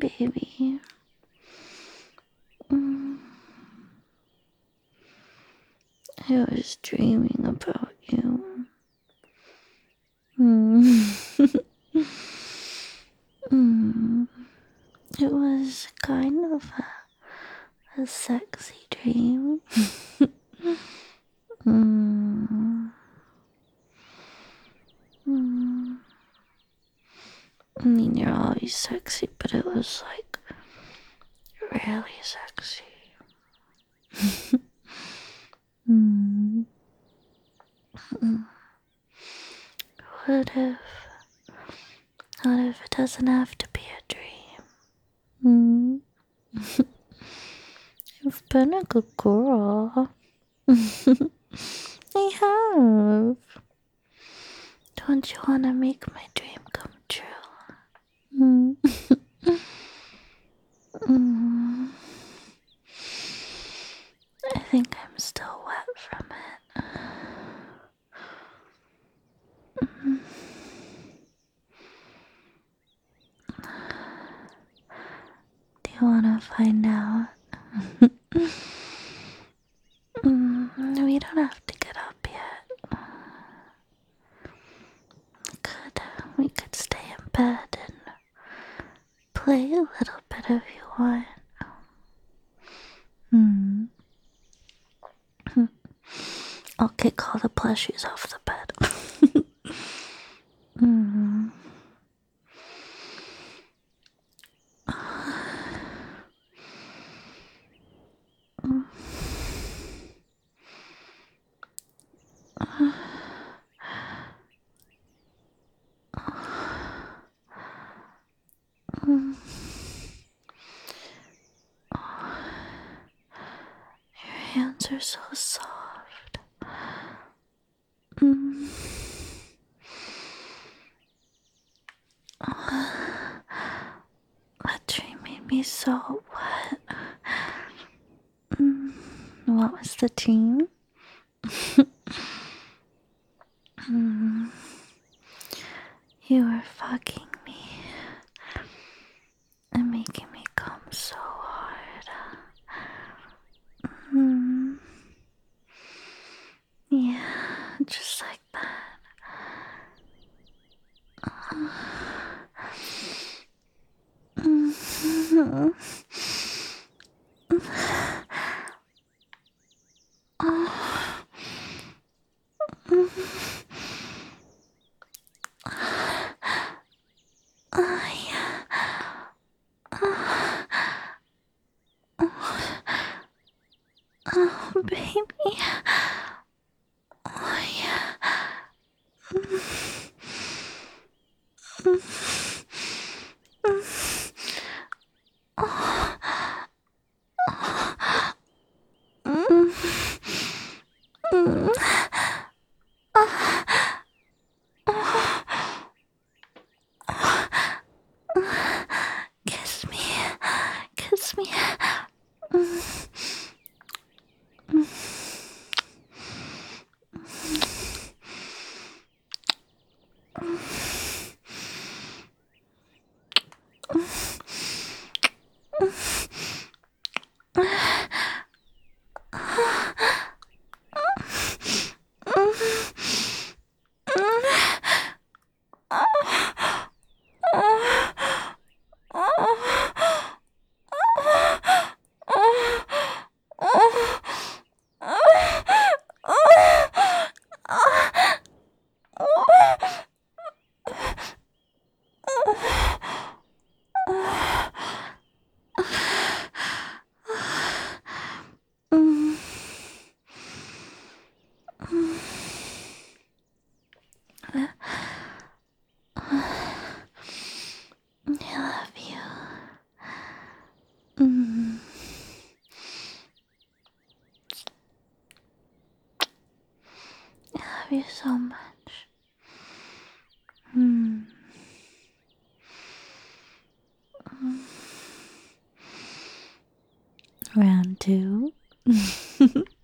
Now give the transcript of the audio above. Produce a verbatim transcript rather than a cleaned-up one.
baby. Mm. I was dreaming about you. Mm. mm. It was kind of a, a sexy dream. mm. Mm. I mean, you're always sexy, but it was like really sexy. mm. Mm. What if, what if it doesn't have to be a dream? Mm. You've been a good girl. I have. Don't you want to make my dream come true? Mm. mm. I think I'm still wet from it. Mm. Do you want to find out? mm, we don't have to get up yet. We could, we could stay in bed and play a little bit if you want. Hmm. I'll kick all the plushies off the bed. mm. Your hands are so soft. Mm. That dream made me so wet. Mm. What was the dream? mm. You were fucking me and making me come so hard. Mm. Yeah, just like that. Mm. Oh, baby. Oh, yeah. Kiss me. Kiss me. I love you. Mm. I love you so much. Mm. Mm. Round two.